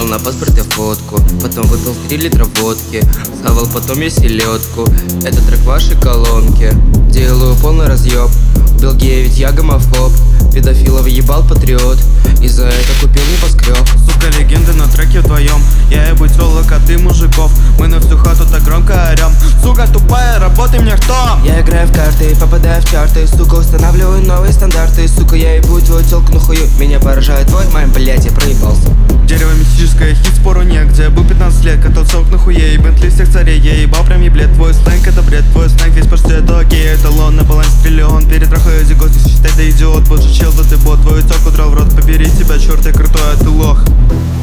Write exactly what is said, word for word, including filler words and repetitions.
на паспорте фотку. Потом выпил три литра водки, схавал потом я селедку. Это трек вашей колонки. Делаю полный разъеб. Убил гея, ведь я гомофоб. Педофилов ебал патриот. И за это купил небоскреб. Сука, легенды на треке вдвоем. Я ебу тёлок, а ты мужиков. Мы на всю хату так громко орём. Сука тупая, работай мне кто? Я играю в карты, попадаю в чарты. Сука, устанавливаю новые стандарты. Сука, я ебу твою тёлку на хую. Меня поражает твой мам, блядь, я проебался. Дерево мистическое, хит спору негде. Был пятнадцать лет, катал сок на хуе. И Бентли всех царей, я ебал прям еблет. Твой сленг это бред, твой сленг весь почти это окей. Эталон на балансе триллион. Перетрахаю зигот, не считай, да идиот. Боже, чел, да ты бот. Твою тёлку драл в рот, побери тебя, черт, я крутой, а ты лох.